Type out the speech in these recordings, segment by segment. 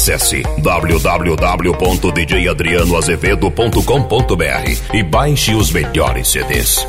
Acesse www.djadrianoazevedo.com.br e baixe os melhores CDs.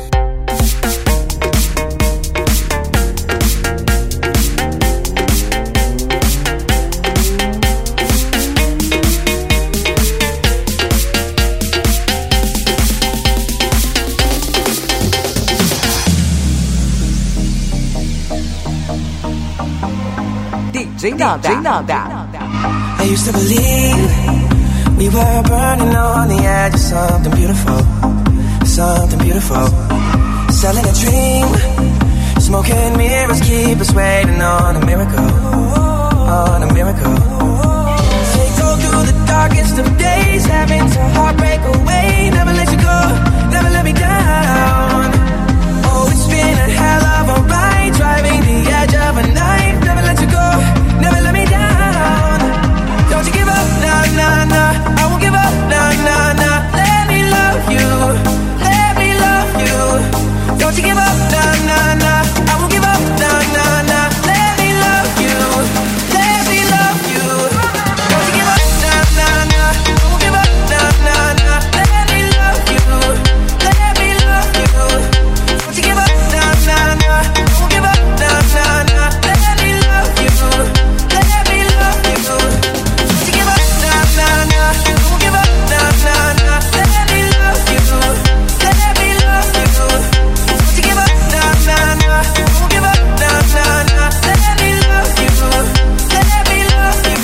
DJ Nanda. I used to believe we were burning on the edge of something beautiful, something beautiful. Selling a dream, smoking mirrors keep us waiting on a miracle, on a miracle. Say go through the darkest of days, having to heartbreak away. Never let you go, never let me down. Oh, it's been a hell of a ride, driving the edge of a knife. Never let you go, never let me down. Don't you give up, nah, nah, nah. I won't give up, nah, nah, nah. Let me love you, let me love you. Don't you give up, nah, nah, nah. I won't give up, nah, nah, nah. Let me love you, let me love you. Don't you give up, nah, nah, nah. I won't give up, nah, nah, nah. Let me love you, let me love you. Don't you give up, nah, nah, nah. I won't give up, nah, nah, nah. Let me love you, let me love you. Don't you give up, nah, nah, nah. I won't give up, nah, nah, nah. Let me love you, let me love you. Don't you give up, nah, nah, nah. I won't give up, nah, nah, nah. Let me love you, let me love you.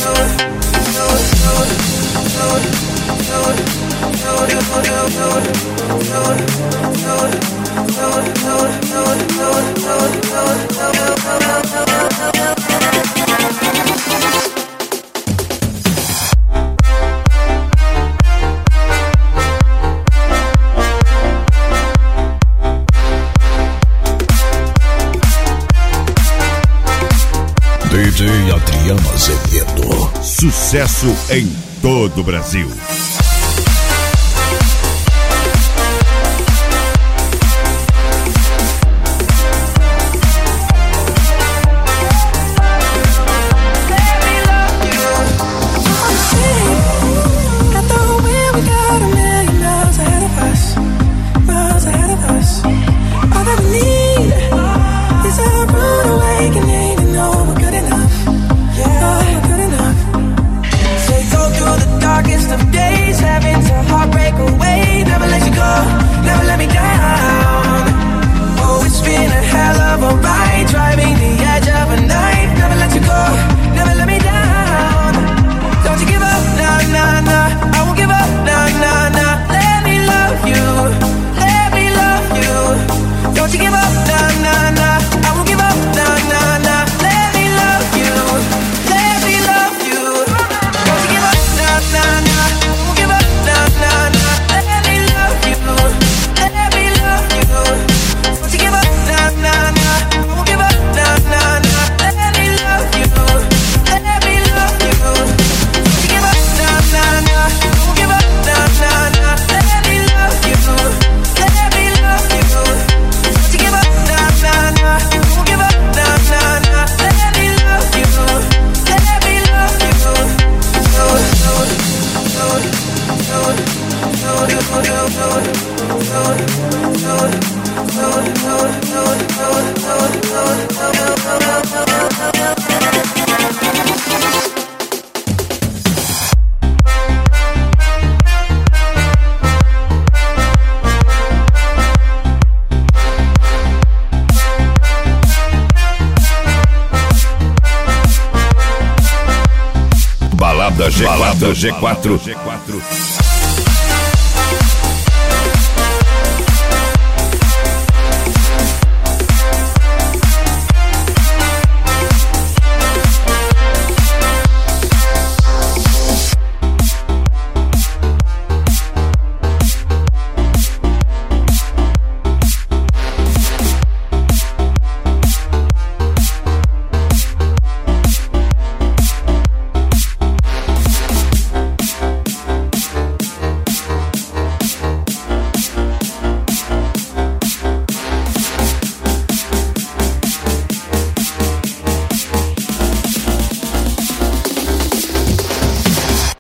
DJ Adriano Azevedo. Sucesso em todo o Brasil. Balada G4.